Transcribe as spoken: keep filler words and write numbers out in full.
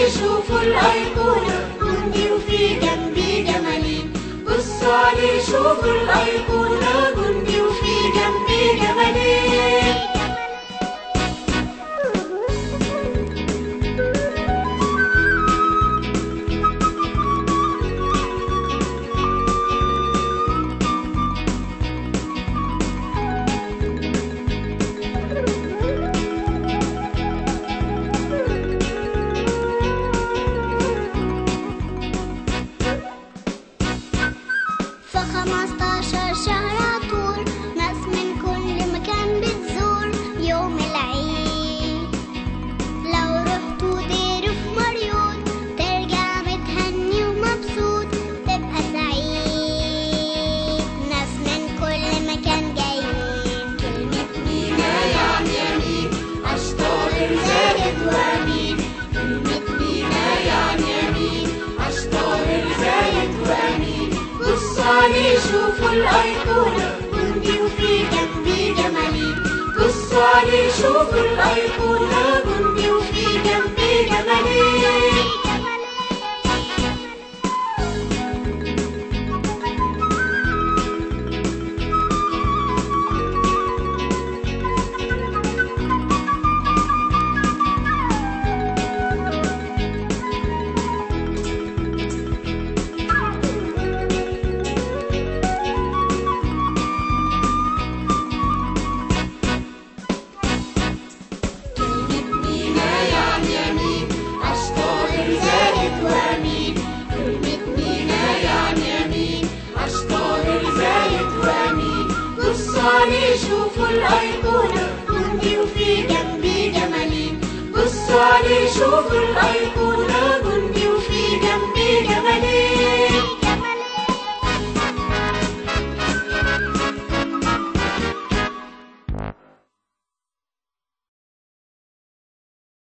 شوفوا الأيقونة جندي وفي جنبي جمالين. بصوا عليه شوفوا الأيقونة جندي وفي جنبي جمالين. خمستاشر شهر عطور ناس من كل مكان بتزور يوم العيد. لو رحتوا دير في مريوط ترجع متهني ومبسوط تبقى سعيد. ناس من كل مكان جايين. كلمة مينا يعني يمين أشطار زاهد وأمين. كلمة مينا يعني يمين أشطار زاهد وأمين. بصوا عليه شوفوا الأيقونة جندي وفي جنبي جمالين. بصوا عليه شوفوا الأيقونة جندي وفي جنبي جمالين. شوفوا الأيقونة جندي وفي جنبي جمالين. بصوا عليه شوفوا الأيقونة جندي وفي جنبي جمالين. جمالين.